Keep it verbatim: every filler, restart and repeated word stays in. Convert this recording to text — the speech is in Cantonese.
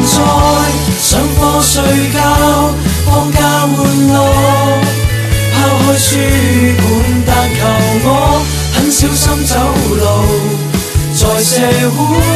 在上課睡覺，放假玩樂，拋開書本，但求我很小心走路，在社會